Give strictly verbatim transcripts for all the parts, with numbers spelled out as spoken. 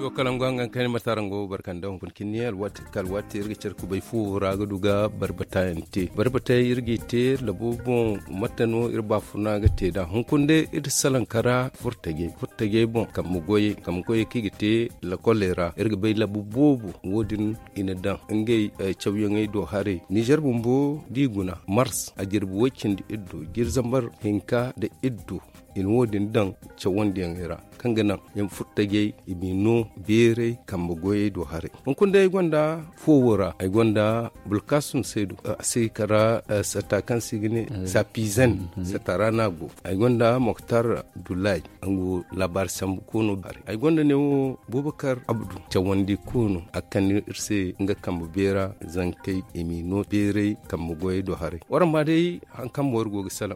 to kalam gangan kan matarango barkan da hun kinni alwat kalwat irgi cerku bay fu raga duga barbata ente barbata irgi te labubon matano irba funa ga te da hun kunde ir salankara furtage furtage bon kam goye kam goye kigite la kolera irgi bay labubobu wodin ina dan ngey chawyangay do hare Niger bumbo diguna mars a jirbu wakindi iddo girzambar hinka da iddo in wodin dan chawandi ngira kangana yam futtage ibino bere kambo goye do hare on kunde gonda fowora ay gonda bulkasum sedu sai kara sata kan sigine sa pizen sata nago ay gonda moktar dulay angu labar sambu kuno bare ay gonda ne bubakar abdu chawandi kuno akan irse nga kambo bera zankai ibino bere kambo goye do hare warma dai an kambo wargo salam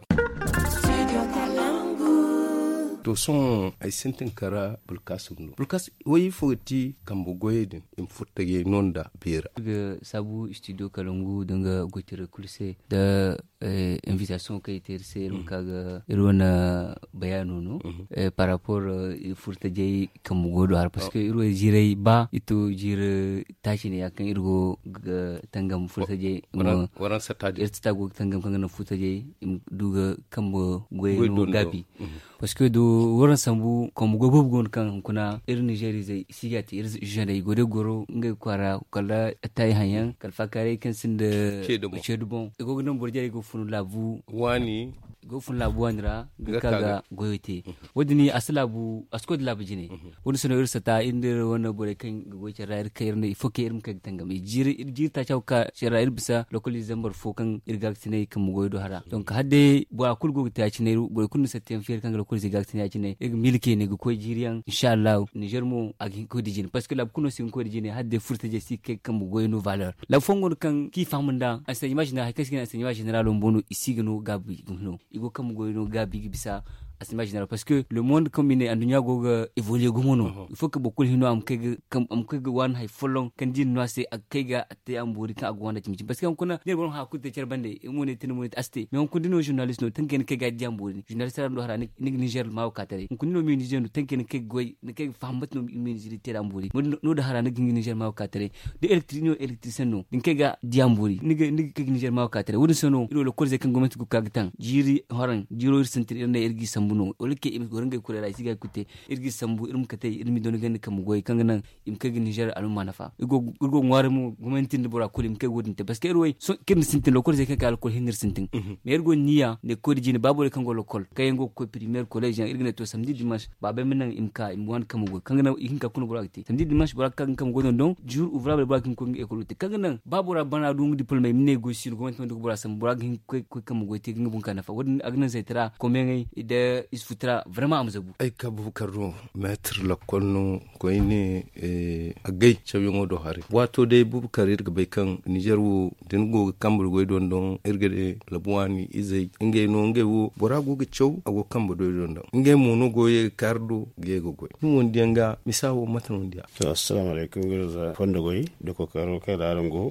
to son ay sentin kara bulkasum no bulkas way fogti kambo goyedin im futtage nonda bera ga sabu studio kalungu danga gotire kulse da eh, invitation kay terse rum kaga irona bayano no mm-hmm. eh, par rapport uh, futtage kambo godo har parce que oh. iro jire ba ito jire tashine yakan irgo tangam futtage waran waran satade irtago tangam kanga futtage im duga kambo goyeno gabi mm-hmm. parce que do woran sambu comme go bob gon kan kuna ir Nigeria zai sigati ir jere gode goro ngai kwara kala tay hayan kal fakare kan sinde chedu bon go gnon borjere go funu labu wani go funu labu wanra kaga goyete wodini aslabu askod labu jine woni sono ir sata inde wona bore kan go chara ir kayr ne foke ir mka tangam jir jir ta chawka chara ir bisa localism bor fokan ir gaktine kam goydo hara donc hadde bo akul go ta chine bo kun setem fer kan localism gaktine chine eg milke ne ko jiriyan inshallah Niger mo agi ko dijin parce que la kuno sin ko dijine hadde furta je sikke kam goyno valeur la fongon kan ki famunda asa imagine ha kaskin asa imagine general mbonu isigno gabi gumno igo kam goyno gabi bisa as imaginer parce que le monde combiné andunya goga évoluer gomono uh-huh. il faut que beaucoup hino am kege kam am kege wan hay folon kan din no ase akega ate amburi ka agwanda timci parce que on kuna ne bon ha kutte cerbande mone tin mone aste mais on kundino journaliste no tanken kega jamburi journaliste ran do hara ni Niger ma wakatare on kundino mi Niger no tanken kege goy ne kege fambat no mi Niger te amburi no do hara ni Niger ma wakatare de électricien électricien no din kega jamburi ni ni kege Niger ma wakatare woni sono ilo le kolze kan gomenti ku kagtan jiri horan jiro sentir ne ergi sambuno olke im gorange kurera siga kute irgi sambu irum kate irmi don gande kam goy kangana im kege Niger alu manafa igo igo ngware mu gumentin de bora kulim ke wodinte parce que roy so ken sintin lo kolze ke kal ko hinir sintin mais ergo niya ne ko dijine babole kango lokol kayengo ko primaire collège irgne to samedi dimanche babe menan im ka im wan kam goy kangana ihinka kuno bora akti samedi dimanche bora kan kam goy don jour ouvrable bora kin ko école te kangana babora bana dum diplôme im négocier gumentin de bora sam bora kin ko kam goy te ngum kana fa wodin agna zaitara ko mengai ide isfutra vraiment amzabu ay kabu karro maître la kolno ko ini e agay chawyongo do hare wato de bubu karir ga bay kan Niger wo den go kambul goy don don ergede labwani izay ngey no ngey wo borago ga chaw ago kambo do don don ngey mono goye kardo gego goy dum won dianga misawo matan dia assalamu alaikum gurza fondo goy de ko karo ka darango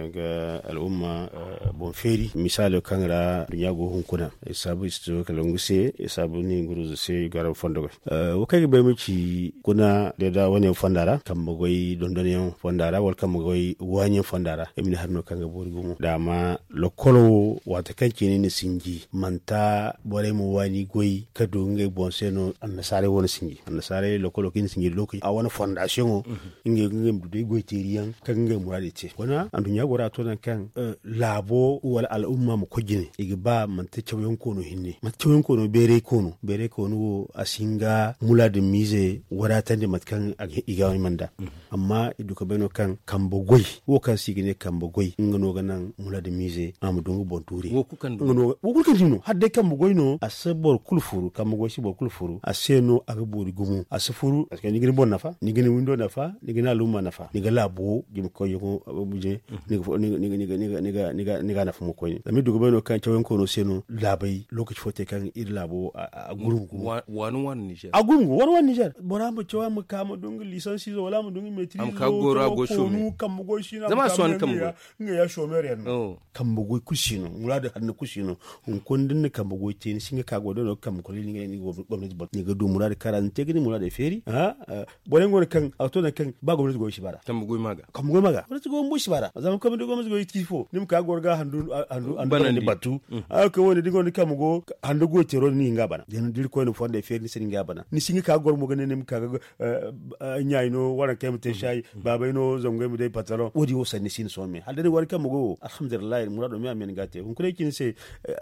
ga al umma bon feri misalo kangra dunya go hunkuna isabu isto kalonguse isabu ni guruzu sai garan fondago uh, wakai bai miki kuna da da wani fondara kan magoi dondoniyan fondara wal kan magoi wani fondara emin harno kan ga bori gumu da ma lokolo wata kanki ne ni singi manta bore mu wani goi ka donge bonseno annasare wani singi annasare lokolo kin singi lokai a wani fondation o inge nge dai goi teriyan kan nge murade ce kuna andunya gora to nan kan uh, labo wal al umma mu kojine igba manta chawyon kono hinne manta chawyon kono bere kono bere kono asinga mula de mise waratan de matkan igawi manda mm-hmm. amma iduka beno kan kambo goy wo kan sigine kambo goy ngono ganan mula de mise amudungu bonturi wo kukan ngono wo kukan dino hadde kambo goy no asebor kulfuru kambo goy sibor kulfuru aseno agbori gumu asfuru parce que nigini bon nafa nigini windo nafa nigina luma nafa nigala bo jim ko yugo buje niga niga niga niga niga niga niga nafa mo koy ami duka beno kan chawen kono seno labai lokaci fote kan ir labo a gurungu wani wani Niger a gurungu wani wani Niger bora mu cewa mu kama dungu lisansi zo wala mu dungu metri am ka gora go shomi kam mu go shi na zama so an kam go nga ya shomer yan kam mu go kushino mulada hannu kushino hun kundin ne kam go ce ni singa ka go do kam ko ni ngi go gwamnati ba ni ga do mulada karan te gini mulada feri ha bolen go kan auto na kan ba gwamnati go shi bara kam go maga kam go maga gwamnati go mu shi bara zama kam do gwamnati go tifo nim ka gorga handu handu handu ni batu a ko woni digo ni kam go handu go tero ni nga bana den dir ko no fonde feri ni singa bana ni singa ka gor mo gane nim ka nyaay no wara kem te shay baba no zongo mu dai patalo wodi wo sanni sin so me halde war kam go alhamdulillah murado mi amen gate hun kure kin se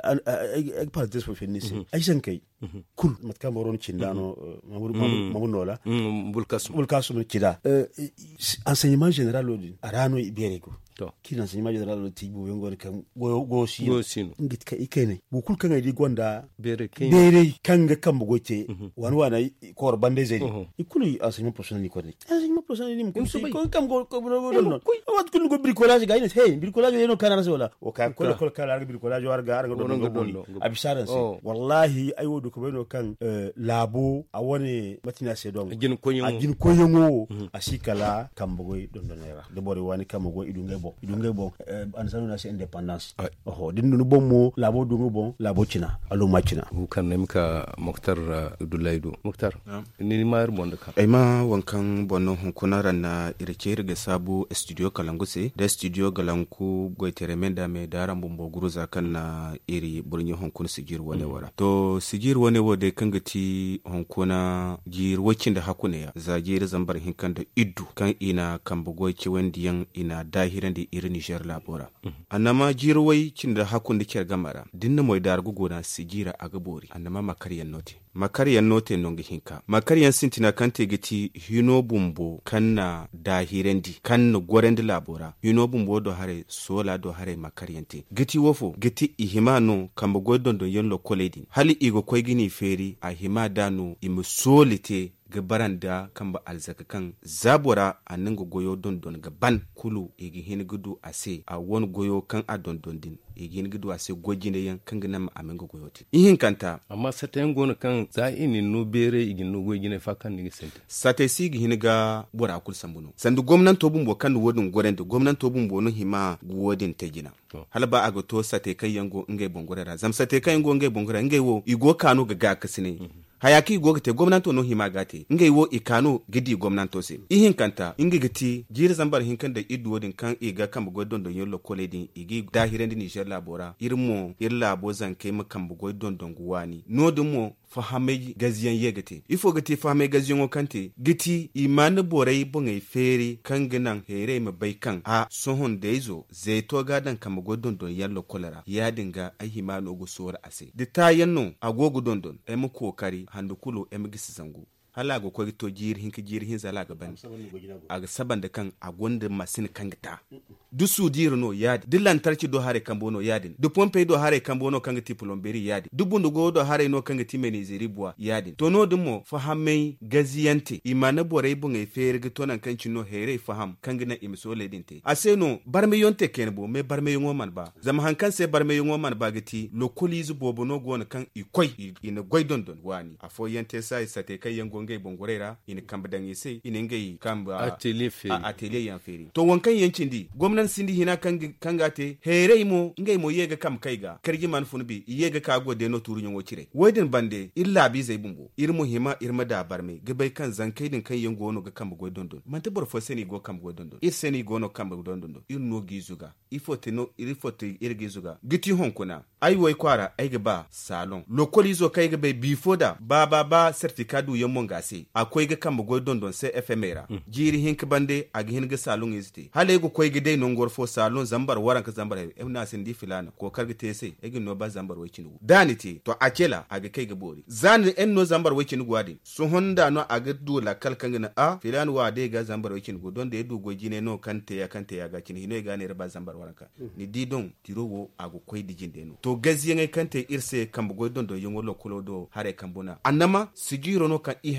ek partes fo fenni se ay san kay kul mat kam ron cindano mamu nola bulkasu bulkasu cida enseignement général odi arano ibere ko to kin enseignement général odi tibu ngor kam go go si go sino ngit ka ikene bu kul kan di gonda bere kin bere kan ga kam go te wan wana ko bande zeri ikulu enseignement professionnel ni ko ni enseignement professionnel ni ko ko kam go ko no no wat kun go bricolage ga ines hey bricolage no kana rasola o ka ko ko kala ga bricolage war ga ga do do abisharan se wallahi ay wodo ko beno kan labo a woni matina se don gin ko a gin ko yongo a sikala kam go don don era de bori wani kam go idu ngebo idu ngebo an sanu na se independence oh din no bon mo labo du bon labo china alo ma china hu kan ne muka muktar Abdullahi muktar ni ma bon da ka ai ma wankan bonno hun kunaran na irke riga sabu studio kalanguse da studio galanku goitere menda me daran bombo guruza kan na iri burni hun kun sigir wone wara to sigir wone wode kangati hun kuna jir wakin da hakune ya za jir zambar hinkan da iddu kan ina kan bugo ci wendiyan ina dahiran da iri Niger labora annama jir wai kin da hakun da kyar gamara dinna moy dar gugona sigira a gabori annama makaryan note makaryan note nongi hinka makaryan sintina kante gati hino bumbo kanna dahirendi kanna gorendi labora hino bumbo do hare sola do hare makaryante gati wofo gati ihimano kamba godon do yonlo koledi hali igo koy gini feri a hima dano imu solite gabaran da kamba alzaka kan zabora a nan goyo don don gaban kulu igi hin gudu ase a won goyo kan a don don din igi hin gudu ase gojine yan kan gina ma amen goyo ti ihin kanta amma satayen gona kan za ini no bere igi no gojine fa kan ni sente sate sigi hin ga bora kul sambuno sandu gomnan to bumbo kan wodun gorendo gomnan to bumbo no hima wodin tegina halba ago to sate kai yango ngai bongorera zam sate kai yango ngai bongorera ngai wo igo kanu ga ga kasine hayaki gogte gwamnato no himagate ngai wo ikano gidi gwamnato se ihin kanta ingi giti jir zambar hinkan da idwodin kan iga kan bugo don don yollo koledin igi dahiren di Niger labora irmo irla bozan kai makan bugo don don guwani nodumo fahamai gaziyan yegate ifo gati fahamai gaziyan o kante giti imani borai bungai feri kan ginan here ma bai kan a sohon da yazo zai to gadan kan bugo don don yallo kolara ya dinga ai himano go sora ase de ta yanno agogo don don ai mu kokari handu kulo em gisi zangu hala go ko to jir hinki jir hin zala ga ban aga saban da kan agonda masin kan gita du su dir no yadi dillan tarci do hare kan bono yadin du pompe do hare kan bono kan giti plomberi yadi du bundu go do hare no kan giti meni ziribwa yadi to no dumo fahamme gaziyante imana bore bunga fere ga tonan kan cino here faham kan gina imisole dinte aseno barme yonte kenbo me barme yongo man ba zama hankan se barme yongo man ba giti lokolizu bobo no go kan ikoi ina goidon don wani afo yente sai sate kai yango ngai bongorera ina kamba dangi sai ina ngai kamba atelier feri atelier yan feri to wankan yancin di gwamnan sindi hina kan kangate here mo ngai mo yega kam kaiga kargi man funbi yega ka go de no turu nyongo cire wedin bande illa bi zai bumbo irmo hima irma da barme gabai kan zankai din kan yango no ga kamba go dondon man te bor fo seni go kamba go dondon ir seni go no kamba go dondon ir no gizuga ifote no irifote ir gizuga giti honkuna ai wai kwara ai ga ba salon lokoli zo kai ga bai bifoda ba ba ba certificate du yamon gase akwai ga kamba go dondon sai efemera mm. jiri hinka bande a ga hinga salon izite hale go koi ga dai non gorfo salon zambar waran ka zambar e na sin di filana ko karga te sai e ga no ba zambar wai kinu danite to akela a ga kai ga bori zan en no zambar wai kinu gwadi so honda no a ga dula kalkan na a filan wa dai ga zambar wai kinu don da edu go jine no kante ya kante ya ga kinu hino ga ne ba zambar waran ka mm. ni di don tirowo a go koi dijin de no to gaziye ngai kante irse kamba go don do yongo lokolo do hare kambuna annama sigiro no kan ihan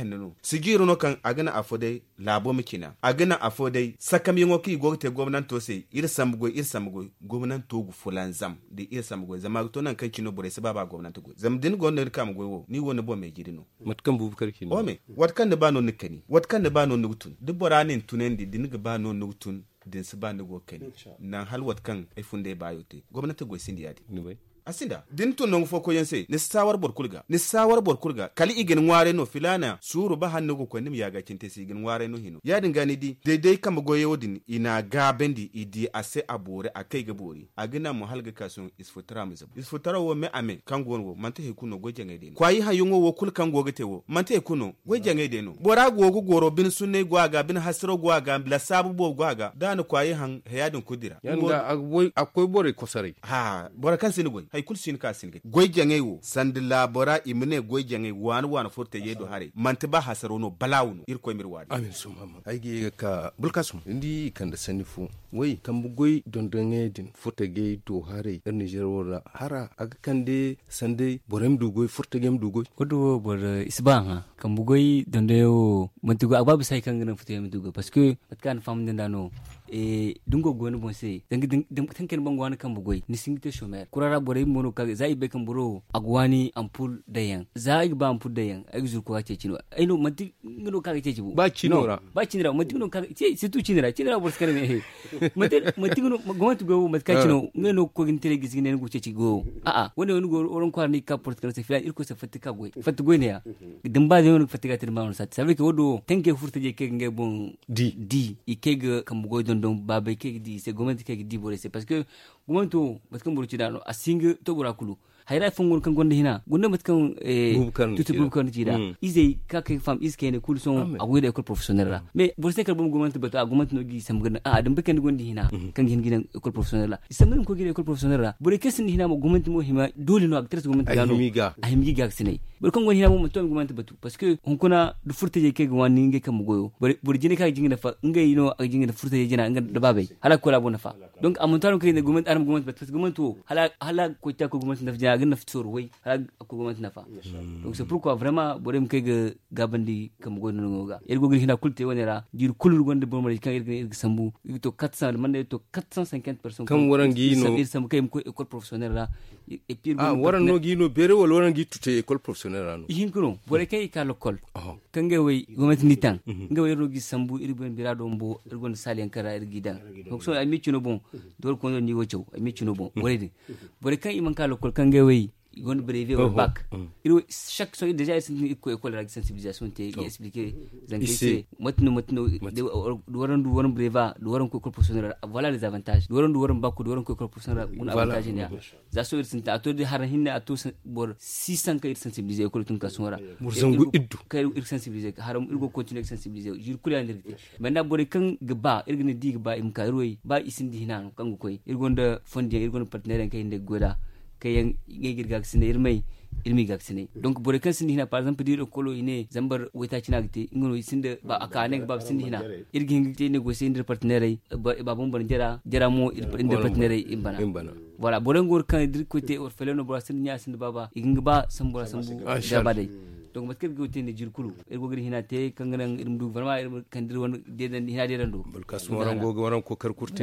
hannu sigiru no kan agana afodai labo mikina agana afodai sakam yongo ki gogte gwamnato sai ir samgo ir samgo gwamnato gu fulan zam de ir samgo zama to nan kan kino bore sababa gwamnato go zam din go ne kam go ni woni bo me gidino matkan bubukar kino o me wat kan da bano nikani wat kan da bano nugtun duboranin tunendi din ga bano nugtun din su ba go kani nan halwat kan ai funde bayote gwamnato go sindi yadi ni bai asinda din to non fo ko yense ni sawar bor kulga ni sawar bor kulga kali igen ngware no filana suru ba hannu ko nim yaga kinte si igen ngware no hino ya dinga ni di de de kam goye wodin ina ga bendi idi ase abore akai ga bori agina mu halga kasun isfutara mu zabu isfutara wo me ame kan gon wo mante he kuno goje ngai de kwayi hayungo wo kul kan goge tewo mante he kuno goje ngai de no bora gogo goro bin sunne gwaga bin hasro gwaga bla sabu bo gwaga dan kwayi han hayadin kudira yanda akwai akwai bore kosare ha bora kan sini goy hay kul sin ka sin goy jangay wo sand labora imne goy jangay wan wan forte yedo hare mante ba hasarono balawno ir koy mir wadi amin sumama ay gi ka bulkasum indi kan da sanifu wai kan bu goy dondonge din forte ge do hare er Niger wala hara aga kande sande borem du goy forte gem du goy kodo bor isbanga kan bu goy dondeyo mantugo agbabu sai kan ngana forte gem du goy parce que patkan fam dindano e dungo gonu bonse dangi tanken bangwana kan bu goy ni singite shomer kurara bore mono ka zai be kan buro agwani ampul dayan zai ba ampul dayan ai zur ko ce cino ai no manti ngino ka ce cibu ba cinora ba cinira manti ngino ka ce se tu cinira cinira bor skare me he manti manti ngino gwantu go mat ka cino ngino ko gintele gisine ngo ce ci go a a woni woni go oron ko ni ka port kan se filan irko se fatika goy fat goy ne ya dimba de woni fatika tir ma on sat sabe ke wodo tanke furta je ke nge bon di di ikege kam goy don don babe ke di se gomenti ke di bore se parce que gomento batkan buru ci dano asinga to burakulu hayra fongon kan gonde hina gonde matkan eh tutu bubkan ci da ize ka ke fam iske ne kul son agwede école professionnelle la mais bo se kar bum gomenti bata gomenti no gi sam gana a dum beken gonde hina kan gin gidan école professionnelle la sam ngam ko gi école professionnelle la bore kesin hina mo gomenti mo hima dole no actrice gomenti gano ay mi ga sine bor kan gonde hina mo to gomenti batu parce que on kuna du furte je ke gwani nge kam goyo bor jine ka jinga fa ngai no a jinga furte je jina nga da babai hala ko la bona fa donc amontaron ke ne gomenti aram gomenti parce que gomenti hala hala ko ta ko gomenti nafja agin naftsor way hala ko gomenti nafa donc c'est pourquoi vraiment borem ke gabandi kam go no ga ergo gri hina kulte wonera jir kulur gonde bon mari kan ergo sambu to quatre cents mande to quatre cent cinquante personnes kan warangi no sam kay ko école professionnelle la et puis ah waran no gi no bere wala warangi tute école professionnelle no yin kuno bore kay ka lokol kan ge way gomenti nitan nga way rogi sambu irben birado mbo ergo salen kara ergi dan donc so ay micino bon dol ko ni wo cew ay micino bon wala bore kay iman ka lokol kan ge way gon brevet au bac il chaque fois déjà c'est ko école de sensibilisation te expliquer zangi maintenant maintenant du waran du waran brevet du waran ko école professionnelle voilà les avantages du waran du waran bac du waran ko école professionnelle un avantage ne za so irsin ta to de har hinne ato bor six cents ka sensibiliser école tun ka sora murzangu iddu ka ir sensibiliser haram irgo continuer sensibiliser jir kula ndirti maintenant bor kan gba irgne di gba im ka roy ba isin di hinan kan ko irgonda fondi irgonda partenaire kay inde goda kayan ngegir gaksine irmai irmi gaksine donc bore kan sindi hina par exemple dire kolo ine zambar weta china gite ngono sinde ba akane ba sindi hina irgi ngite négocier inter partenaire ba bon bon jara jara mo inter partenaire imbana voilà bore ngor kan dir côté or feleno bora sindi nya sindi baba iginga ba sambora sambu jabade donc matkel gote ne jirkulu ergo gir hina te kanganan irmdu vraiment irm kandir won deden hina deden do balkas waran go waran ko kar kurte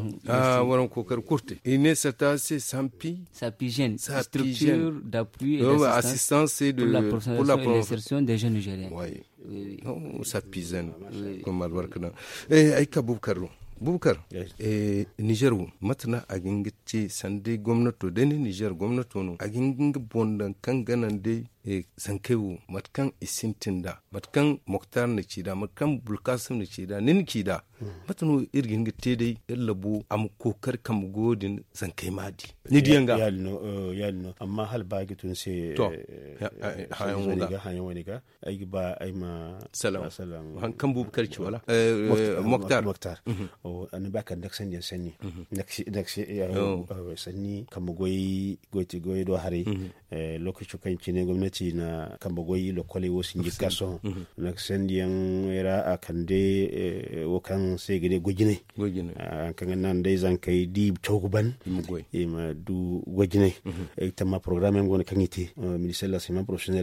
ah waran ko kar kurte ine sata c'est sampi sapigène structure d'appui et oh, assistance de pour la pour la insertion des jeunes nigériens oui oui oh sapigène comme albarkana eh ay ka bubkarro bubkar eh Niger wo matna agingiti sande gwamnato deni Niger gwamnato no aginga bondan kanganan de e sankewu matkan isintinda matkan moktar ne cida matkan bulkasim ne cida nin cida matno irgin gite dai labu am kokar kam godin zankai madi ni diyanga yalno yalno amma hal baagi tun se hayan wona hayan woni ga ay ba ay ma salam salam han kan bubkar ci wala moktar moktar o an ba kan dak sanni sanni dak dak sanni kam goyi goti goyi do hari lokacin kan cine gwamnati na kambagoyi lokole wasu jika son na sandiyan era a kande wakan sai gide gojine an kan nan dai zan kai di choguban e ma du gojine ita ma programme ngone kan ite ministère de l'enseignement professionnel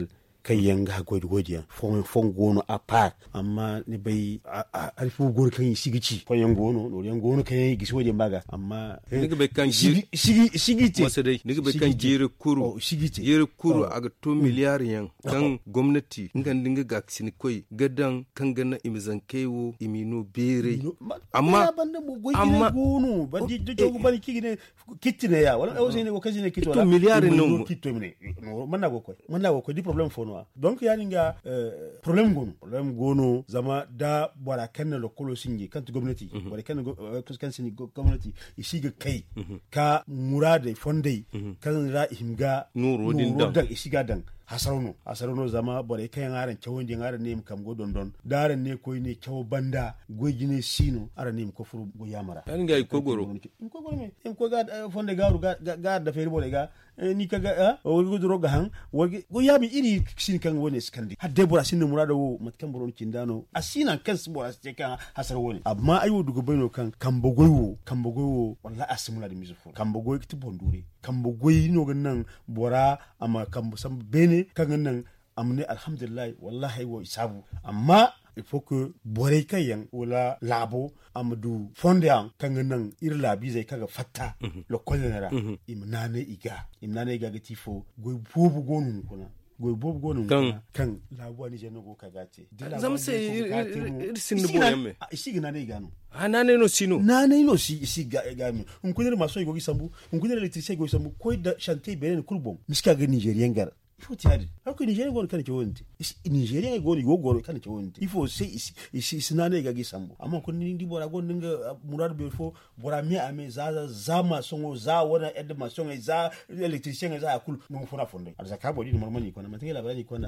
kai yanga goy godiya fon fon gono a part amma ne bai a fu gono kan sigici fon yan gono no yan gono kan gisi waje baga amma ni ga bai kan sigi sigiti wasa dai ni ga bai kan jere kuru jere kuru aga to miliyar yan kan gwamnati ngan dinga ga sini koi gadan kan gana imizan kaiwo imino bere amma amma gono bandi to bani kigine kitine ya wala o sene ko kasine kitto to miliyar no kitto mine manna go koy manna go koy di problem fono donc yani nga problem gono problem gono zama da bora kanna lo kolo singi kan gwamnati bora kanna kan sini gwamnati isiga kai ka murade fondai kan ra himga nuro din dan isiga dan hasarono hasarono zama bore kayan aran kyawon jin aran ne kam go dondon daran ne koy ne kyaw banda gojine sino aran ne ko furu go yamara an ga ko goro ko goro me em ko ga fonde garu ga ga da feri bole ga ni kaga o go duro ga han go yami iri sin kan woni skandi hadde bora sin murada wo matkan boron kindano asina kan bora se kan hasar woni amma ayo dugo bayno kan kambo goyo kambo goyo wallahi asimula da mizufu kambo goyo kiti bondure kambo goyi no gannan bora amma kambo sam bene kan nan amne alhamdulillah wallahi wa isabu amma il faut que bore kayan wala labo amdu fondian kan nan ir labi zai kaga fatta lo kolera imnane iga imnane iga gati fo goy bobu gonu kuna goy bobu gonu kuna kan labo ni jeno go kaga te zam sai ir sinu boyemme isi gina ne igano anane no sino nane no si isi ga ga mi un kunere maso igo gisambu un kunere electricien go gisambu koy da chantier benen kurbom miska ga nigérien gar il faut tirer alors que Nigeria go kan chewonti Nigeria go go go kan chewonti il faut c'est ici ici sinane ga gisambu amma kun ni ndi bora go ninga murad be fo bora mi ame za za ma songo za wona ed ma songo za electricien za akul mo fona fonde alza ka bodi mo mani kona matenge la bani kona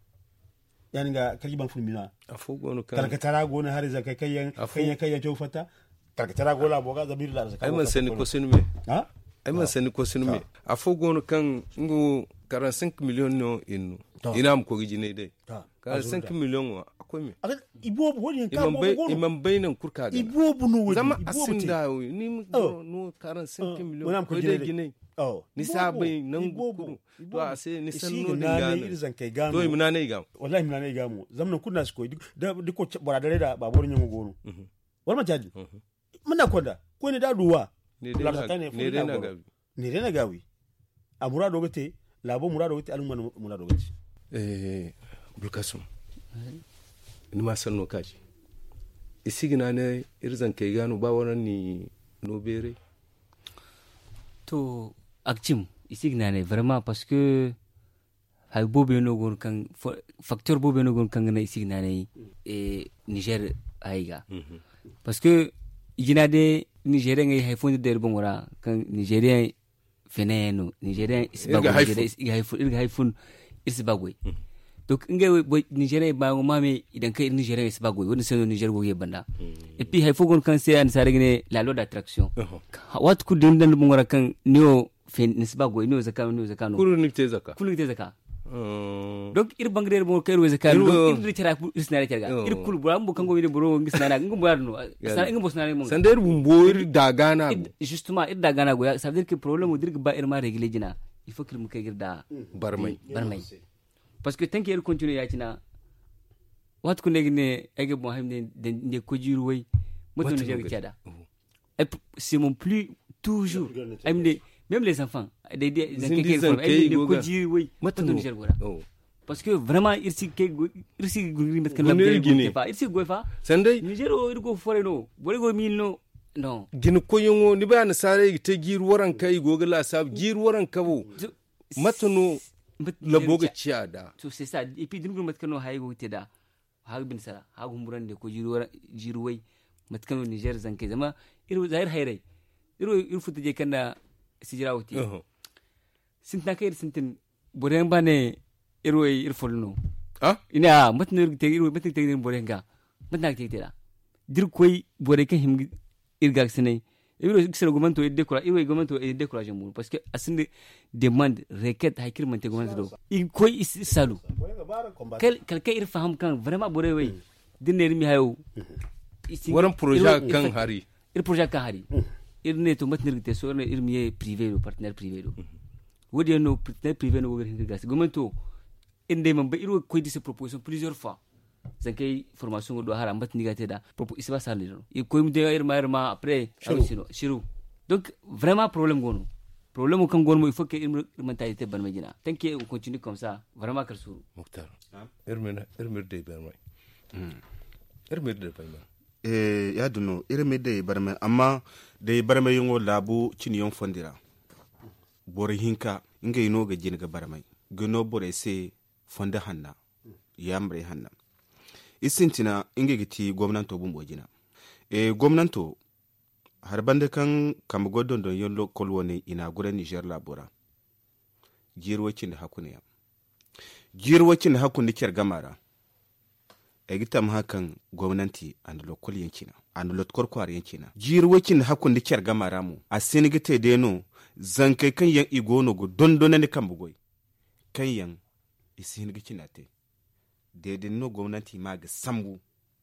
yani ga kaji ban fulmina afo go no kan kalkatara go na har za kai kayan kayan kayan chewfata kalkatara go la boga za bir la za ay man sen ko sinu me ha ay man sen ko sinu me afo go no kan ngo quarante-cinq millions no inu ina am ko gijine dai quarante-cinq millions wa akwai me ibobu woni ka bobo imam bainan kurka ga ibobu no woni zama asinda ni no quarante-cinq millions ko dai gine oh ni sabai nan guru to a sai ni san no dinga ne to imna ne ga wallahi imna ne ga mu zamnan kunna su ko da ko baradare da babur nyin gono wal ma jaji muna koda ko ne da duwa ne dai na gawi ne dai na gawi amura dogote labo murado wati alum man murado wati eh bulkasum ni ma sanno kaji isigina ne irzan kai gano ba wannan ni no bere to akchim isigina ne vraiment parce que hay bobe no gon kan facteur bobe no gon kan na isigina ne e Niger aiga parce que igina de Nigeria ngai hay fonde der bongora kan Nigeria feneno Nigeria isbagwe Nigeria haifun irga haifun isbagwe donc ngai boy Nigeria ba ngo mame idan kai Nigeria isbagwe woni seno Nigeria go yebanda et puis hay fogon kan c'est an sarigine la loi d'attraction wat ku dim dan bongora kan neo fen isbagwe neo zakano neo zakano kulu nikte zaka kulu nikte zaka donc ir bangre mo kay weza donc ir tira isnare terga ir kul buram bu kango wide buro ngisnana ngum barno sa ngum bosnare mo sander bumbo ir dagana justement ir dagana go ça veut dire que problème dir ba ir ma régler jina il faut que mu kay girda barmay barmay parce que tant qu'il continue ya tina wat ku negne ege bo hamne de ko jiru way mo to je tiada et c'est mon plus toujours amne même les enfants des des des ko jiru way mo to je gora parce que vraiment irsi ke irsi guri met kan labde pas irsi gofa sandai nigero irgo fore no bore go mil no non gin ko yongo ni ba na sare te giru waran kai gogala sab giru waran kabo matano la boga ciada to c'est ça et puis dinu met kano hay go teda ha bin sara ha gumburande ko jiru waran jiru way met kano Niger zanke zama iru zahir hayre iru iru futuje kanda sijira wuti sinta kay sintin boren bane iru iru folno ah ina matno te iru matno te borenga matna te teda dir koy bore kan him irga sene iru sene gomento e décourage iru gomento e décourage mo parce que asinde demande requête hakir mante gomento do i koy salu quel quelqu'un il faham kan vraiment bore way dinner mi hayo waran projet kan hari ir projet kan hari ir ne to matnir te so ne ir mi privé le partenaire privé do wodi no partenaire privé no go hirga gomento inde man ba iro ko dise proposition plusieurs fois zan kai formation do hara mbat ni gate da propos isba saliro e ko mde irma irma après shiru shiru donc vraiment problème gono problème kan gono il faut que une mentalité ban medina tant que on continue comme ça vraiment kar suru Mokhtar irmina irmir de barmai irmir de barmai eh ya duno irmir de barmai amma de barmai yongo labu cin yon fondira bore hinka ngai no ga jin ga barmai gno bore se fonda hanna yamre hanna isintina inge giti gwamnato bumbo jina e gwamnato har bande kan kam godon don yon lokol woni ina gure Niger labora jirwacin hakune ya jirwacin hakun ker gamara e gitam hakan gwamnati an lokol yankina an lotkor kwar yankina jirwacin hakun ker gamara mu a senigite deno zankai kan yan igono go dondona ne kan bugoi kan yan isinigicina te dedin no gwamnati ma ga sambu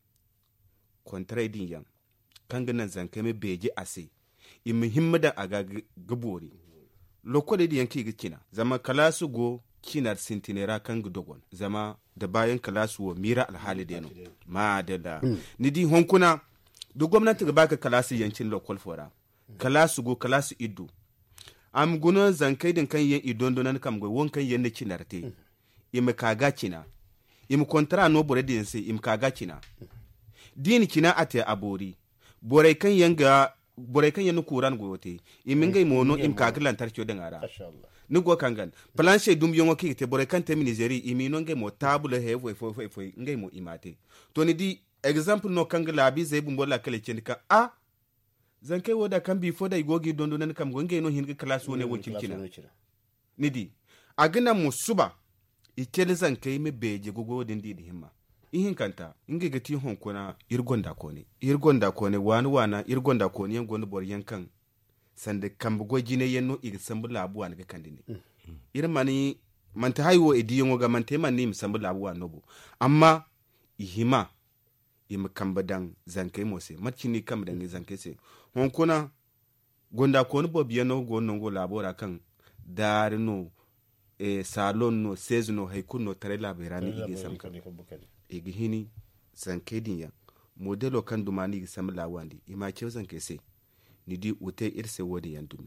contradin yan kan ganan zankai me beje ase i muhimmada aga gabori lokole di yanki ga kina zama kalasu go kinar sintinera kan ga dogon zama da bayan kalasu wo mira alhali deno ma da da mm. ni di honkuna do gwamnati ga baka kalasu yancin lokol fora kalasu go kalasu iddu am guno zankai din kan yan idon donan kam go won kan yan ne kinarte mm. i kaga kina im kontra no bore din se im kaga kina din kina ate abori bore kan yanga bore kan yanu kuran gote im ngai mono im kaga lantar kyo dangara ni go kangan planche dum yongo ki te bore kan te minizeri imi no ngai mo table he fo fo fo ngai mo imate to ni di example no kanga labi zai bumbo la kale ka a zan kai woda kan bi foda igogi dondo nan kam go ngai no hinga class wone wokil kina ni di agina musuba ikele zan kai me beje gogo din di himma ihin kanta inge gati hon kona irgonda kone irgonda kone wani wana irgonda kone yan gonu bor yankan sande kambu gojine yenno ig sambula abuwa ga kandine mm. irmani manta haywo ediyo ga mante manni misambula abuwa nobo amma ihima im kambadan zankai mose matchini kambadan zankai se hon kona gonda kone bobiyano gonno go labora kan darino e salon no seize no haikun no tare laberani igi samka igi hini zankedin ya modelo kan dumani igi sam lawandi ima ce zanke se ni di ute irse wodi yandumi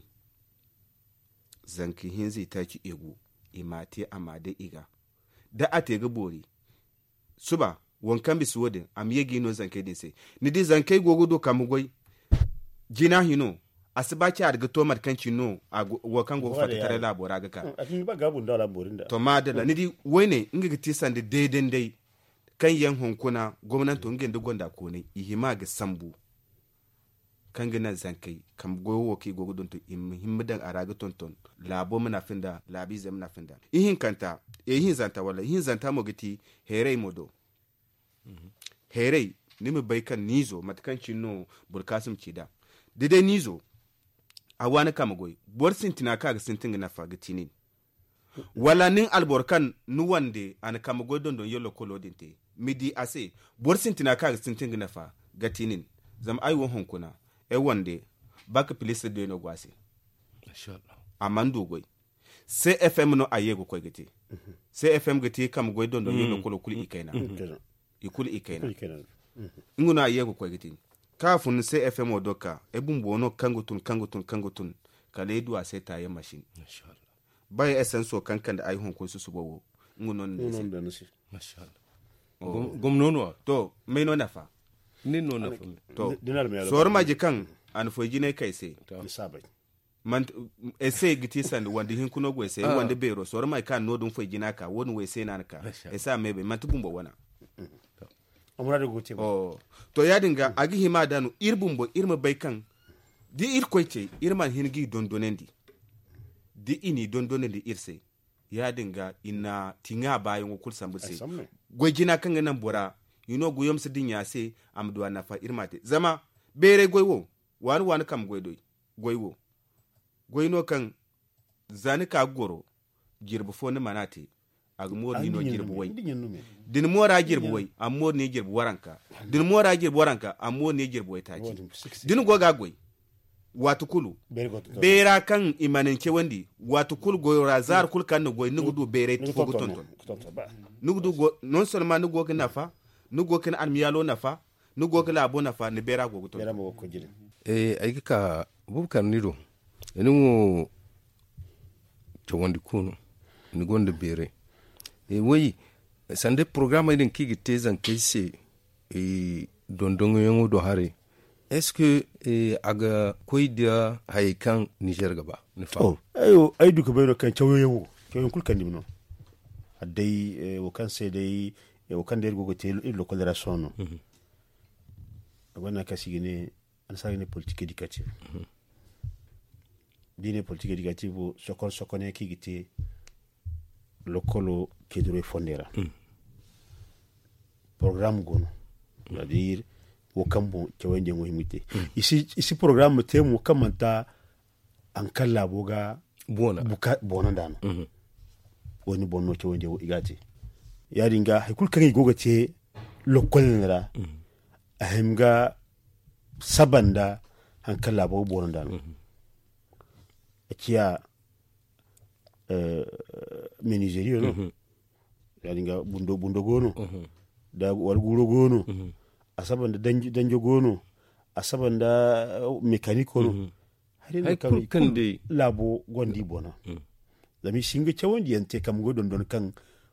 zanki hinzi ta ki ego ima te amade iga da ate ga bori suba wonkan bisu wodi am yegi no zankedin se ni di zankai gogodo kamugoi jina hino asibaci adga tomar kanci no a wakan go fata tare labora ga ka atin ba gabun da laborin da to madala ni di wene inga giti sande deden dai kan yan honkuna gwamnati ngin da gonda ko ne ihima ga sambu kan gina zankai kam go woki go gudun to himmidan araga tonton labo muna finda labi zai muna finda ihin kanta e hin zanta wala hin zanta mo giti herei modo mm-hmm. herei nimi bai kan nizo matkanci no burkasum cida dede nizo a wani kama goyi bor sintina kaga sintin na faga tinin wala nin alborkan nu wande an kama goyi don don yolo kolo dinte midi ase bor sintina kaga sintin na fa gatinin zam ai won honkuna e wande baka pilisa de no gwase inshallah amandu goyi C F M no ayego koy gati C F M gati kama goyi don don yolo kolo kuli ikaina ikuli ikaina nguna ayego koy gati kafin sai F M doka ebun bono kangutun kangutun kangutun kale duwa sai ta yi machine inshallah bai esan so kankan da ai hunkun su subowo ngunon ne da nasi mashallah gomnono to me no nafa ni no nafa to sor maji kan an foji ne kai sai sabai man ese giti sand wanda hin kuno gwe sai wanda bero sor mai kan no dun foji naka woni we sai nanka esa mebe man tubumbo wana amura da gote oh to ya dinga agi hima danu irbumbo irma baikan di ir koyce irman hingi dondonendi di ini dondonendi irse ya dinga ina tinga bayan ko kul sambuse gojina kan nan bora yino guyom se dinya se amdu anafa irmate zama bere goywo wani wani kam goydo goywo goyno kan zani ka goro girbu fo ne manate agmor ni no girbu way din mora girbu way amor ni girbu waranka din mora girbu waranka amor ni girbu way taji din goga goy watu kulu bera kan imanenke wandi watu kulu go razar kul kan go nugudu bere fogu tonton nugudu go non seulement nugo ke nafa nugo ke an miyalo nafa nugo ke labo nafa ne bera go tonton bera mo ko jile eh ay ka bubkar nido enu to wandi kuno ni gonde bere e woyi sande programme din kigi tezan kaise e dondongo yongo do hare est-ce que e aga koydia haykan Niger gaba ne fa oh ayo ay du ko bayro kan chawo yongo chawo kul kan dimno adai wo kan se dai wo kan der go te lo ko dera sono wana kasigine an sagine politique éducative dine politique éducative sokol sokone kigi te lokolo kedro fondera mm. programme gono c'est-à-dire wo kambo chawende ngo himite mm. isi isi programme temu kamanta an kala boga bona buka bona dano mm -hmm. woni bonno chawende wo igati yaringa hakul kan goga te lokol nera mm. ahimga sabanda an kala boga bona dano mm -hmm. akia Uh, minigerio no mm-hmm. yalinga bundo bundo gono mm-hmm. da warguro gono mm-hmm. asabanda danjo danjo gono asabanda uh, mekaniko no mm-hmm. hari kan kan de labo gondi bona mm-hmm. da mi singa chawondi yante kam godon don kan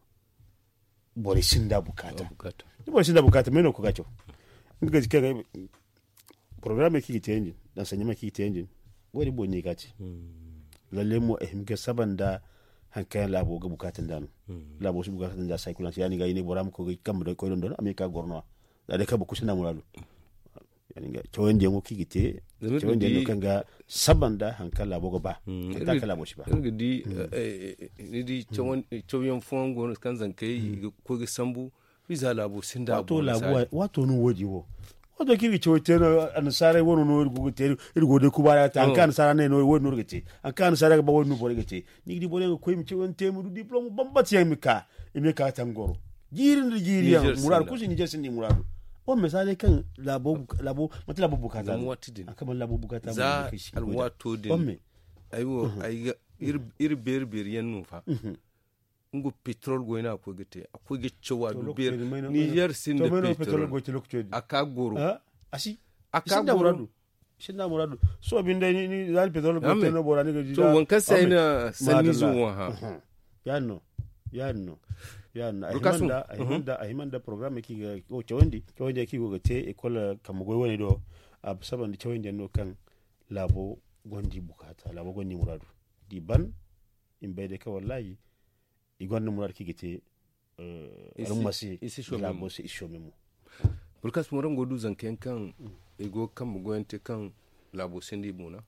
bore sinda bukata bukata bore sinda bukata meno ko gacho nga jika programme ki tenjin dan sanyama ki tenjin wori bonni gati mm. lalle mo ehimge sabanda hankan labo ga bukatan dan mm. labo su bukatan da cyclance yani ga yini boram ko kam do ko don don amika gorno da de ka bu kusina mulalu yani ga chawende ngo kigite chawende no kanga sabanda hankan labo ga ba mm. ta kala bo shi ba ngidi ni di chawon chawon fongo kan zankai ko ga sambu biza labo sinda wato labo wato no wodi wo wato kiri chawteno ansare wono no irgo te irgo de kubara ta an kan sara ne no wono irgete an kan sara ba wono bo irgete ni di bole ko mi chawon temu du diplôme bambati yamika imika tangoro jirin di jiriya murar kusi ni jesin di murar o misale kan labo labo mata labo bukata akaman labo bukata za alwato din aiwo ai ir ber ber yanu fa ngo petrol go ina ko gete akwai gecewa duber Niger sin da petrol go te lokto aka goro asi aka goro shinda muradu so bin dai ni zal petrol go te no bora ni ga to wanka sai na sani zuwa ha yanno yanno yanno ahimanda ahimanda ahimanda programme ki ga o chawandi chawandi ki go te école kam go woni do ab saban chawandi no kan labo gondi bukata labo gondi muradu di ban imbe de ka wallahi igwanna murar kigete uh, almasi labo se ishomemu burkas muran godu zanken kan ego kan bugoyente kan labo sendi buna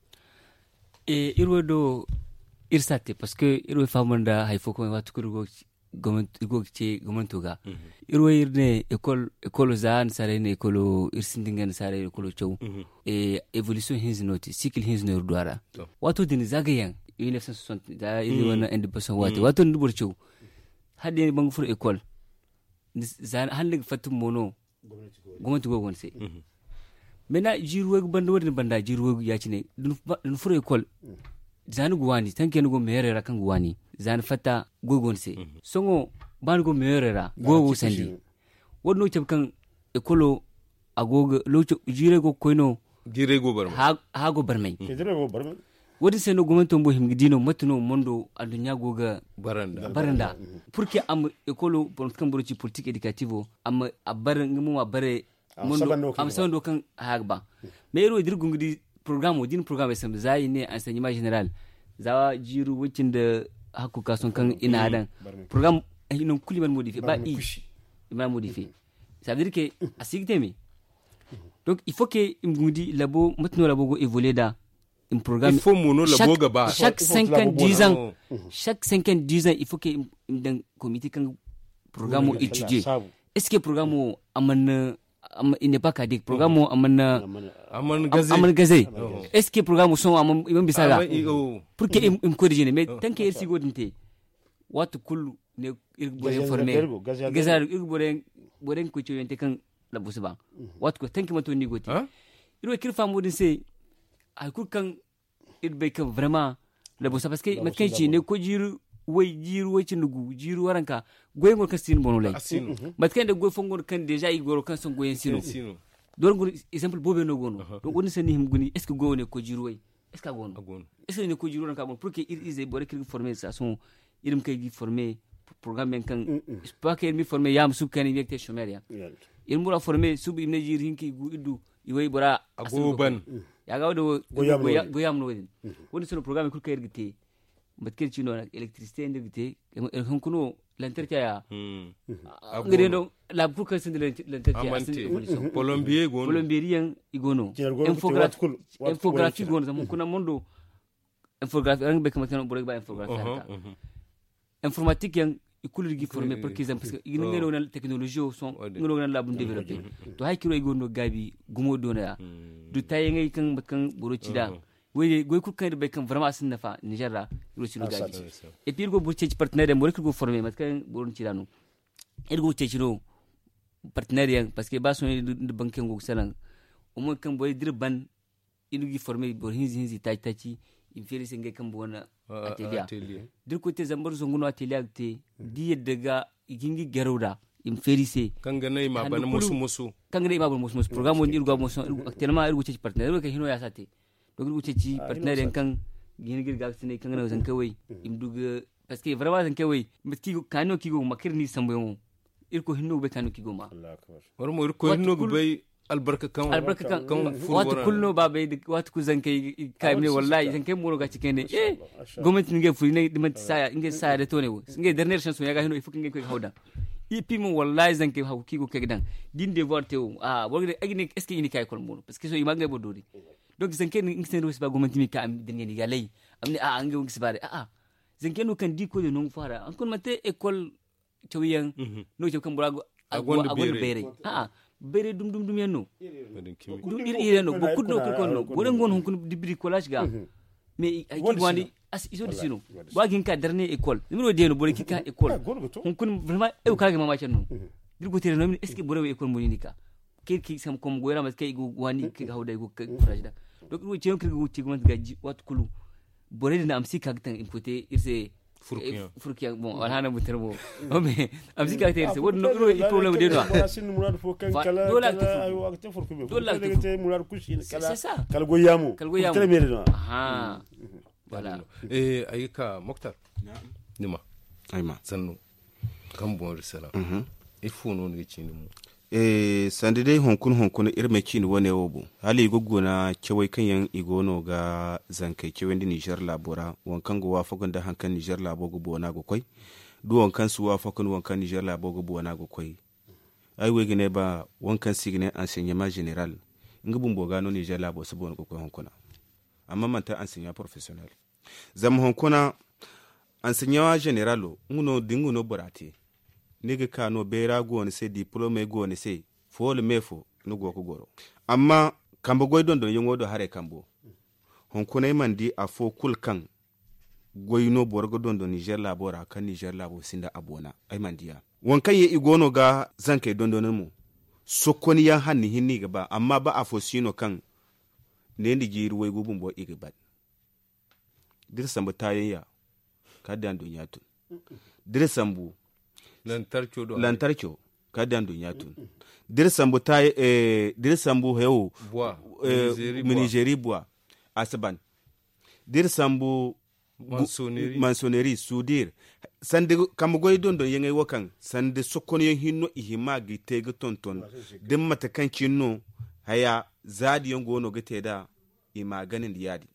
e irwo do irsate parce que irwo famanda hay foko watu kurgo government igo ce government ga irwo irne école école zan sare ne école irsindingen sare école chow e evolution his note cycle his no douara watu din zagayan mille neuf cent soixante da ili wana independence watu watu ndur chow hadde bang fur école zan hande fatum mono government go wonse mena jiru bando wadi banda jiru ya cine dun fur école zan guwani tanke no go mere ra kan guwani zan fata gogonse songo ban go mere ra gogo sandi wonno ceb kan école agogo locho jire go koyno jire go barma ha ha go barmay jire go barmay wodi seno gomento mbo him gidino matno mondo adunya goga baranda baranda pour que am école pour kan boroci politique éducative am abar ngumu abare mondo am sando kan hagba mais ro dir gungudi programme din programme sam zai ne enseignement général zawa jiru wicin da hakku kason kan ina dan programme ino kuliman modifié ba i ma modifié ça veut dire que asigte mi donc il faut que ngudi labo matno labo go évoluer da un programme il faut mono labo ga ba chaque cinq ans dix ans chaque cinq ans dix ans il faut que un comité kan programme étudier est-ce que programme amana il n'est pas cadé programme amana amana gazé amana gazé est-ce que programme sont am ibn bisaga pour que im corriger mais tant que si godinte wat kullu ne irgbore formé gazar irgbore boren ko ci yente kan la busuba wat ko tant que mato ni goti iro kirfa modin se ay kul kan ir bay kan vraiment la bo sa parce que mat kan ci ne ko jiru way jiru way ci nugu jiru waranka goy ngor kan sin bono lay mat kan de goy fongon kan déjà i goro kan son goyen sino dor ngor exemple bobe no gono donc on seni him guni est ce que gone ko jiru way est ce que gono est ce que ne ko jiru waranka bon pour que ir ise bore ki former ça son irim kay gi former programme kan pas que mi former yam sub kan yekte chomeria il mura former sub imne jiri hinki gu iddu iway bora agoban ya ga do goyam no wadin woni sono programme kur kay gite bat ker ci no électricité ndir gite hon kuno l'entretien ya ngire do la pour que c'est l'entretien polombier gono polombierien igono infographie infographie gono zam kuna mondo infographie rang be kam tan bo rek ba infographie informatique yang ikulu gi formé pour qu'ils parce que ina ngeno na technologie son ngeno na lab développer to hay kiro igono gabi gumo do na du tay ngay kan kan boro cida goy goy ku kan be kan vraiment sin nafa Niger la ro ci gabi et puis go bo ci partenaire mo rek go formé mas kan boro cida no er go ci no partenaire yang parce que ba son de banque ngo salan o mo kan boy dir ban inu gi formé bo hinzi hinzi tay tay in feri senge kan bona atelier dir ko te zambar zonguno atelier te diye daga igingi geruda in feri se kanga nay ma bana musu musu kanga nay ma bana musu musu programme on irgo musu actuellement irgo ci partenaire ko hino ya sate donc irgo ci partenaire kan gini gir gal sene kanga na zan kawai im duga parce que vraiment zan kawai miski kano kigo makirni sambo irko hino be kano kigo ma Allah akbar war mo irko hino be albarka kan albarka kan watu kulno babe watu kuzanke kaimne wallahi zanke muro ga cikene eh gwamnati nge fu ne dimanti saya nge saya de tone wo nge dernière chance ya ga hino ifuki nge ko hawda ipi mo wallahi zanke haw kigo kegdan din devoir teo ah wogde agni est ce que ini kay kol mo parce que so imagay bodori donc zanke nge sen ba gwamnati mi ka am dinge ni galay amni ah nge ngi sibare ah ah zanke no kan di ko de non fara an kon mate école tawiyan no je kan burago agonde bere ah bere dum dum dum yanno dum ir ireno bo kudno ko konno bo ngon hon kun dibri collage ga mais ay ki wandi as iso di sino ba gin ka dernier école numéro de no bo ki ka école hon kun vraiment e ka ga mama channo dir go tere no min est ce que bo rew école mo ni ka ke ki sam kom go yara mas kay go wandi ki ga hawday go collage da donc wo ci ko go ci go ga wat kulu bo re na am si ka tan impoté irse furkiya furkiya bon wala na mutar mo o me am si caractère c'est won no i problème de no sin murad fo kan kala ay wakte furkiya dola te murad kushi kala kala goyamu kala goyamu très bien no aha voilà eh ayika Mokhtar nima ayma sannu kan bon risala mhm il faut non ngi cinu eh sande dai honkun honkun irme kin wone obo hali gogona cewai kan yan igono ga zankai cewen di Niger labora wankan go wafagun da hankan Niger labo go bona go koi du wankan su wafagun wankan Niger labo go bona go koi ai wege ne ba wankan signe enseignement général ngubun boga no Niger labo su bona go koi honkuna amma manta enseignement professionnel zam honkuna enseignement général nguno dinguno borati nige ka no bera go ne se diplôme go ne se fo le mefo no go ko goro amma kambo goy don don yongo do hare kambo hon kunay mandi a fo kul kan goy no borgo don don Niger labora kan Niger labo sinda abona ay mandiya won kan ye igono ga zanke don don mu sokoni ya hanni hinni ga ba amma ba a fo sino kan ne ndi jiru way gubun bo igi bad dir sambu tayya kadan dunya tun dir sambu lantarki do lantarki kadan dunya tun dir sambu tay eh dir sambu hewo bois eh, minigeri bois asban dir sambu mansonnerie mansonnerie soudir sande kam goy don don yengay wakan sande sokkono yen hinno ihima gi tege tonton dem mata kanci no haya zadi yango no gete da ima ganin yadi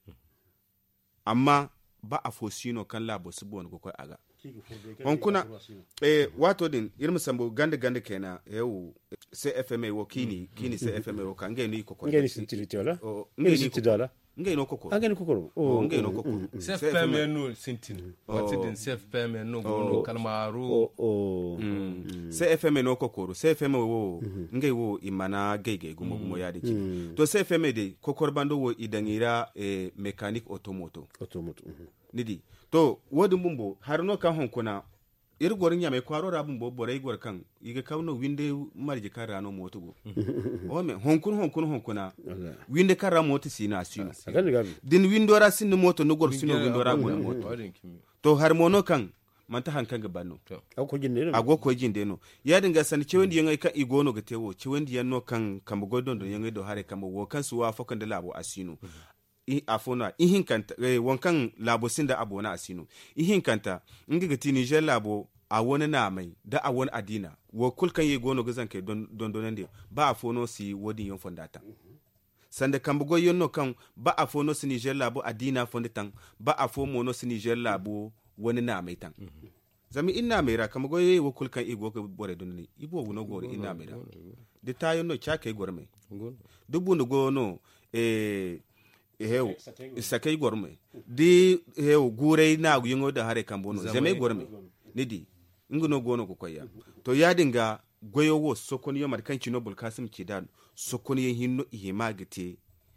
amma ba a fosino kan labo su bon ko aga on kuna eh wato din irmu sambo gande gande kenan yau C F M A wo kini kini C F M A wo kan ngeni ko ko ngeni sintiriti wala o ngeni sintiriti wala ngeni no koko ngeni koko o ngeni no koko C F M A no sintin wati din C F M A no go kalmaru o C F M A no koko C F M A wo ngei wo imana gege gumo gumo yadi ki to C F M A de kokorbando wo idangira eh mécanique automoto automoto nidi to wodi mbumbo harno kan honkuna ir gorin ya mai kwaro rabun bo borai gor kan iga kawno winde marje kan rano moto go o me honkun honkun honkuna winde kan ra moto sina sino din windo ra sin moto no gor sino windo ra go moto to har mono kan manta hankan ga banno ko jinde ago ko jinde no ya dinga san cewendi yanga ka igono ga tewo cewendi yanno kan kambo godon do yanga do hare kambo wo kan suwa fokan da labo asino i afona ihin kanta eh, wankan labo sinda abona asino ihin kanta ngiga ti Niger labo a wani na mai da a wani adina wo kulkan ye gono gazan kai don don donande ba afono si wodin yon fondata sanda kambo go yonno kan ba afono si Niger labo adina fondatan ba afo mono si Niger labo wani na mai tan zami inna mai ra kambo go ye wo kulkan e go bore donne ibo wono go inna mai ra de tayo no chake gor mai dubu no go no eh hew sakai gorme di hew gurei na yingo da hare kambono zame gorme nidi nguno gono ko koya to ya dinga goyo wo sokoni yamar kanci no bulkasim kidan sokoni hinno ihima gite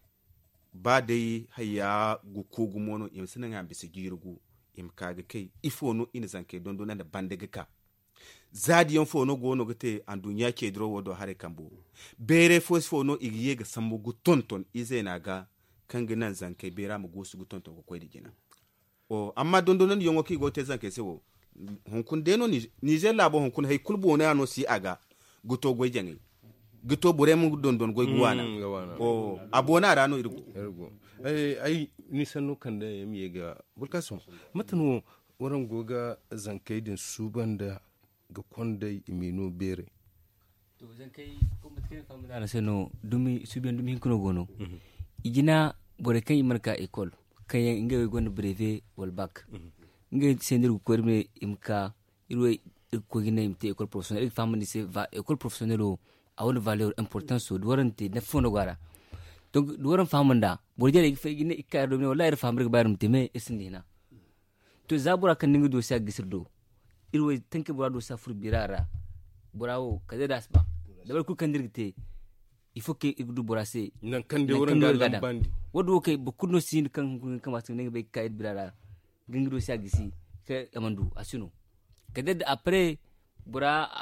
ba dai haya gukugu mono im sinan am bisi girugu im kaga kai ifono ina zanke dondo na da bandega ka zadi yon fono gono gite an dunya ke dro wodo hare kambo bere fos fono igiye ga sambu gutonton ize na ga kan ginan zankai bera mu gosu guton to ko koydi gina o amma dondonon yongo ki gote zankai sewo honkun deno ni Niger labo honkun hay kulbo na no si aga guto goy jangi guto bore mu dondon goy guwana o abona rano irgo ergo ai ai ni sanu kan da yemi ga bulkaso matano waran goga zankai din subanda ga kondai imino bere to zankai ko mutkin famida na seno dumi suben dumi kuno gono igina bore kan imarka école kan inga gon brevet wal bac inga sendir ko rme imka irwe ko gina imte école professionnelle famani c'est va école professionnelle a une valeur importante so dorante na fono gara donc doran famanda bore jere fe gina ikka do wallahi famri barum teme esindina to zabura kan ninga do sa gisirdo irwe tanke bura do sa fur birara burawo kaza dasba dabar ku kan dirgite il faut que igdu borase nan kan de wurin ga lambandi wodo ke bukuno sin kan kan wasu ne be kayit bilala gingido sa gisi ke amandu asino kede après bura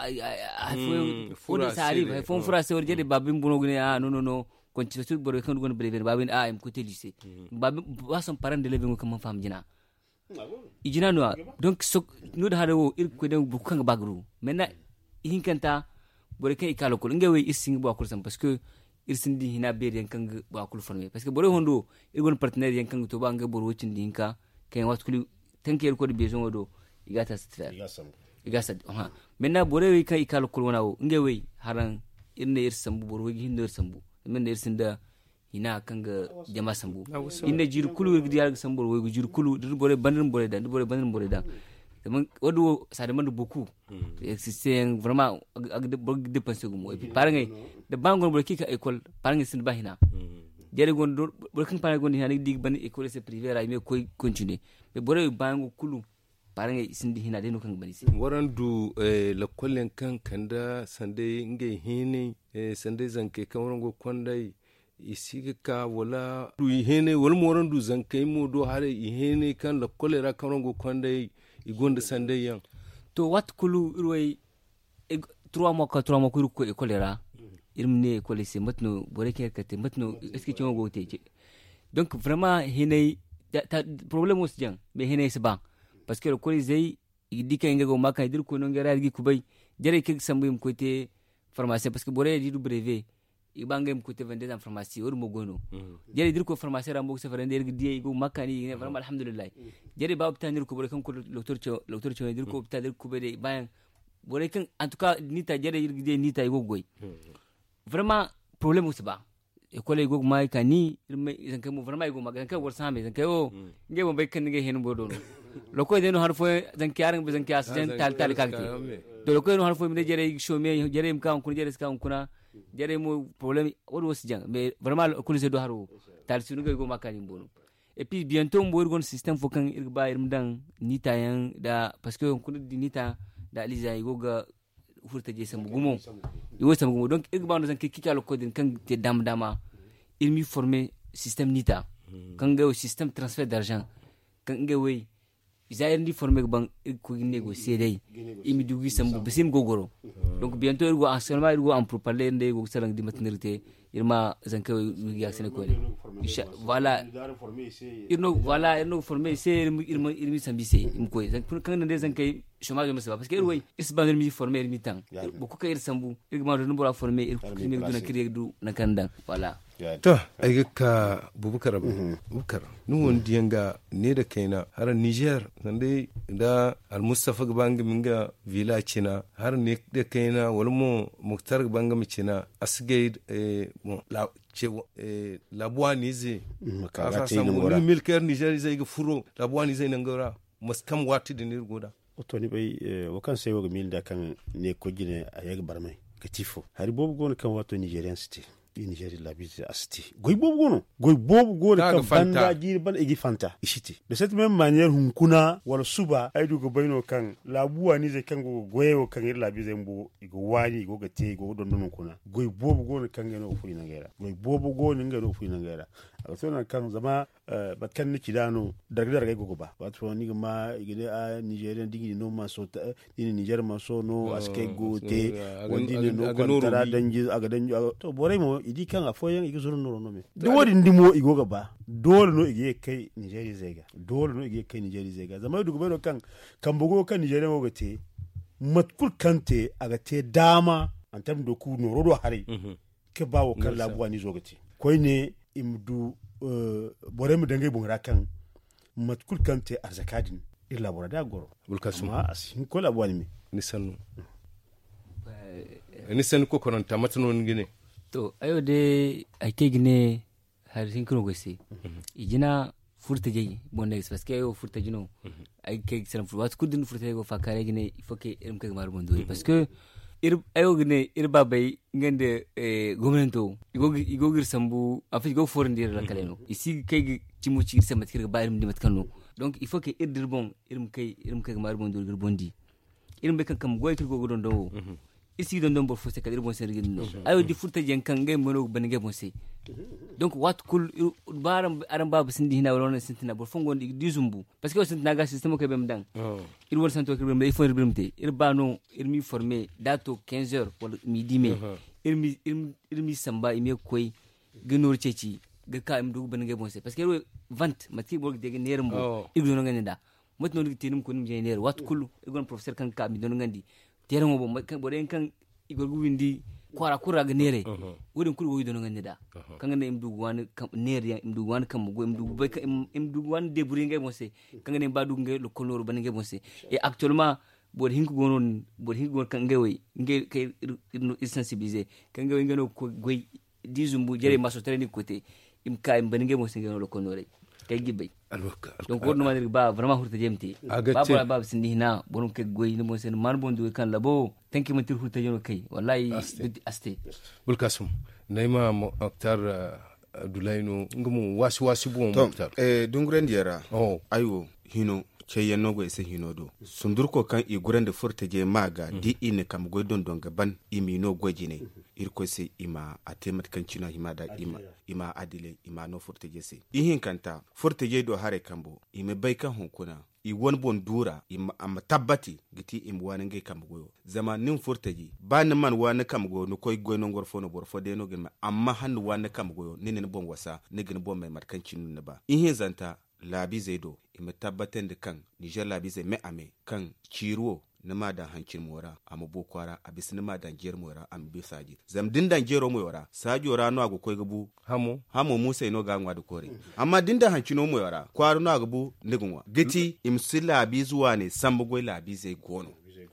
afo fodo sari hay fon fura se orje de babim buno gune ah non non non kon ci sur boro kan gon breven babin ah em côté lycée babim wason parent de levengo kam fam jina ijina no donc so no da hado ir ko de bukan bagru mena hinkanta bore kan ikalo ko ngewe ising bo akulsam parce que irsindi hina ber yan kan bo akul formé parce que bore hondo irgon partenaire yan kan to ba nge boro wocin dinka kan wat kuli tanke ko de besoin odo igata stfer igasa ha menna bore wi kan ikalo ko wona o ngewe haran irne irsam boro wi hindo irsam men irsinda hina kan ga jama sambu inne jir kulu wi dial sambor wi jir kulu dir bore bandin bore da dir bore bandin bore da wadu ça demande beaucoup c'est vraiment ak de dépenser gumo et puis pareil de bangon bol kika école pareil sin bahina jere gon bol kan pareil gon hina dig ban école c'est privé ra mais koy continuer mais bore bango kulu pareil sin di hina de no kan bani waran du la kollen kan kanda sande nge hini sande zanke kan warango kondai isiga ka wala du hene wal moran du zanke mo do hare hene kan la kolera kan warango kondai igonde sande yang to wat kulu irway trois mois ka trois mois ko ko choléra irmne ko lese matno bore ke kate matno est-ce que tu ngo te donc vraiment hinay problème os jang mais hinay se ban parce que ko lese dika ngego maka dir ko no ngara gi kubay jere ke sambum ko te pharmacie parce que bore di du brevet ibangem ko te vendre en pharmacie or mo gono jere dir ko pharmacie rambo se vendre gi die go makani vraiment alhamdulillah jere ba obtenir ko bore kan ko docteur cho docteur cho dir ko obtenir ko be bayan bore kan en tout cas nita jere gi die nita go goy vraiment problème o se ba e ko le go mai kani zan kai mo vraiment go magan kai war sambe zan kai o nge mo be kan nge hen bo do lo ko de no har fo zan kai aran be zan kai asjen tal tal kan to lo ko no har fo mi jere show me jere im kan ko jere ska kuna jere mo problème o do jang mais vraiment ko le do haru tal sunu go makani bono et puis bientôt mo irgon système fo kan irba irmdan nita yan da parce que ko di nita da liza igo ga furta je sam gumo iwo sam gumo donc irba no zan kiki lo ko din kan te dam dama il mi former système nita kan ga système transfert d'argent kan ga we zaire ndi former ban ko nego cedai imi dugi sambu bisim gogoro donc bientôt irgo actuellement irgo en pour parler ndé go sarang di maternité irma zanka wi aksene ko voilà irno voilà irno former c'est irma irmi sambi c'est im ko zan kan ndé zanka chômage me parce que irwo isban irmi former irmi tan beaucoup ka ir sambu irma do no former ir irmi do na kire du na kanda voilà to ai ka bubukar bubukar nu wondi yanga ne da kaina har Niger sande da al Mustafa banga minga villa china har ne da kaina walmo Muktar banga mi china asgay bon la che la boanize ka sa mo milker Niger zai ga furo la boanize nangara maskam wati da nirgoda to ni bai wakan sai wa mil da kan ne ko gine a yaga barmai ka tifo har bobu gon kan wato Nigerian city Nigeria la bise asti goy bobu gono goy bobu gono kam banda jir ban egi fanta ishiti de cette même manière hunkuna wala suba ay du go bayno kan la buwa ni ze kan go goyo kan la bise mbo go wani go gate go don non kuna goy bobu gono kan ngeno fu ina ngera goy bobu gono ngeno fu ina ngera so na kan zama bat kan ni kidano daga daga go ba wato ni ma igide a Nigeria digi no ma so ta ni Niger ma so no aske go te wondi ni no kontara danji aga danji to bore mo idi kan a foyen igi zuru no no me do wodi ndimo igo ga ba dole no igi kai Nigeria zega dole no igi kai Nigeria zega zama du go kan kan bugo kan Nigeria mo gate matkul kante aga te dama an tam do ku no rodo hari ke bawo kan labuwa ni zo gate koy ne imdu bore mu dangai bungra kan matkul kante arzakadin illa bora da goro bulkasuma asin ko labuwa ni ni sanu ni sanu ko konanta matno ngine to ayo de ake gine har sin kuno gosi ijina furta jeyi bonne parce que ayo furta jino ay ke salam furta kudin furta go fakare gine il faut que irim ke mar bondo parce que ir ayo gine ir babay ngende gomento igo igo gir sambu afi go forendir la kaleno ici ke cimu ci sama tir ba irim dimat kanu donc il faut que ir dir bon irim ke irim ke mar bondo gir bondi irim be kan kam goy tir go don do ici don don bor fo se kadir bon ser gino ayo di furta jen kan ngay mono banige bon se donc wat kul baram aram babu sindi hina wala sintina bor fongo di dizumbu parce que sintina ga système ko bem dang il wol santo ko bem il faut bemte il bano il mi formé dato quinze heures wala midi me il mi il mi samba il mi koy gnor ceci ga ka im du banige bon se parce que vente mati bor de nermbo il do nganda mot no tinum ko nim je ner wat kul igon professeur kan ka mi don ngandi termo bo boden kan igor windi kwara kura ga nere wodin kul woyi don ngande da kan ngane imdu wan kam nere imdu wan kam go imdu be imdu wan de buri ngay mose kan ngane badu ngay lo kolor ban ngay mose et actuellement bod hinku gonon bod hinku gon kan ngay way ngay kay sensibiliser kan ngay ngano ko goy dizumbu jere maso tere ni côté im kay ban ngay mose ngano lo kolor kay gibay donc wonno ma ba vraiment hurta jemti ba ba sindi hina bonum ke goy ni mo sen man bondu kan labo tanki ma tir hurta jono kay wallahi aste bulkasum nayma Muktar Abdoulaye ngumu wasi wasi bu Muktar eh dungren diara oh ayo hino ce yanno go ese hino do sundur ko kan i gurende furta je maga di ine kam go don don gaban imi no gojine ir ko se ima atemat kan cina hima da ima ima adile ima no furta je se ihin kanta furta je do hare kambo ime bai kan hunkuna i won bon dura im am tabbati giti im wana nge kam go zaman nin furta je ban man wana kam go no koy go no ngor fo no bor fo de no gema amma han wana kam go ninen bon wasa ne gin bon mai markan cinu ne ba ihin zanta labi zai do ime tabbatar da kan Niger labi zai mai ame kan ciruwo na ma da hancin mora amma bokwara a bisu na ma da jiyar mora am bi saji zam din da jero mu yora sajo rano ago koy gabu hamo hamo musa ino ga ngwa da kore amma din da hancin mu yora kwaru na gabu nigunwa giti imsi labi zuwa ne sambu goy labi zai gono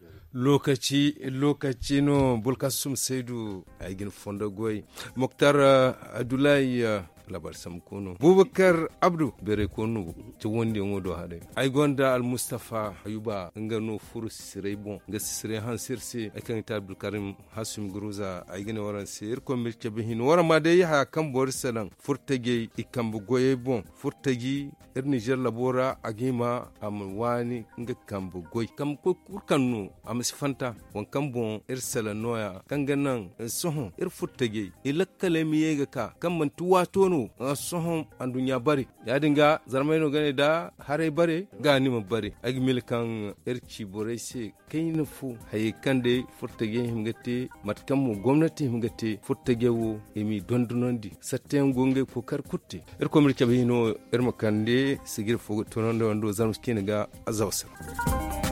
lokaci lokaci no bulkasum saidu aigin fondo goy Muktar Abdoulaye labar sam kono Bubakar Abdou bere kono to wonde ngodo hade ay gonda al Mustafa Ayuba ngano furu sire bon ga sire han sirsi akan ta Abdul Karim Hasim Guruza ay gene waran sir ko mil ke bihin wara ma de ha kan bor salan furtage ikam bu goye bon furtagi er Niger labora agima am wani nga kambu goy kam ko kurkanu am sifanta won kam bon er salan noya kan ganan sohon er furtage ilakkale mi yega ka kam man tuwato no sohon andunya bare ya dinga zarmai no gane da hare bare ga ni ma bare agi milkan erci bore se kai na fu hay kande furtage himgate matkan mu gwamnati himgate furtage wo emi dondonondi satten gonge ko kar kutte er ko mirke bino er makande sigir fu tonondo ando zanus kinaga azawsa